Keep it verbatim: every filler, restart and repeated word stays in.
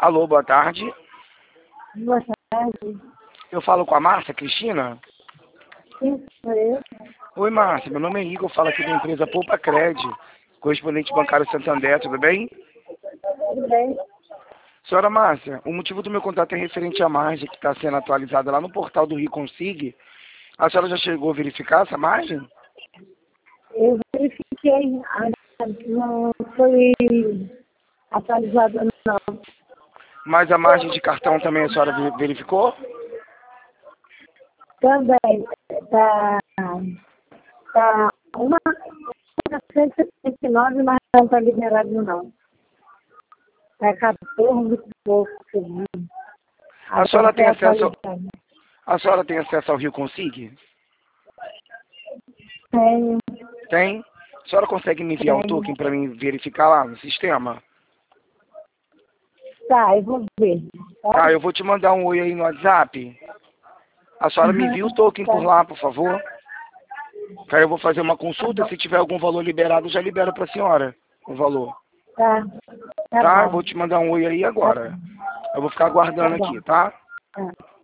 Alô, boa tarde. Boa tarde. Eu falo com a Márcia Cristina? Sim, sou eu. Oi, Márcia. Meu nome é Igor. Eu falo aqui da empresa Poupa Cred, correspondente bancário Santander. Tudo bem? Tudo bem? Senhora Márcia, o motivo do meu contato é referente à margem que está sendo atualizada lá no portal do RiConsig. A senhora já chegou a verificar essa margem? Eu verifiquei. Ah, não foi atualizado, não. Mas a margem de cartão também a senhora ve- verificou? Também está tá uma cento e setenta e nove, mas não está liberado, não. Está quatorze e pouco. A senhora tem acesso, Atualizado. a senhora tem acesso ao RiConsig? Tenho, Tem? A senhora consegue me enviar o tenho. token para mim verificar lá no sistema? Tá, eu vou ver. Tá, eu vou te mandar um oi aí no WhatsApp. A senhora me envia o token Tá, por lá, por favor. Que aí eu vou fazer uma consulta. Se tiver algum valor liberado, eu já libero para a senhora o valor. tá, tá Tá? Eu bom. vou te mandar um oi aí Tá agora. bom. Eu vou ficar Tá aguardando bom. aqui, tá? Tá.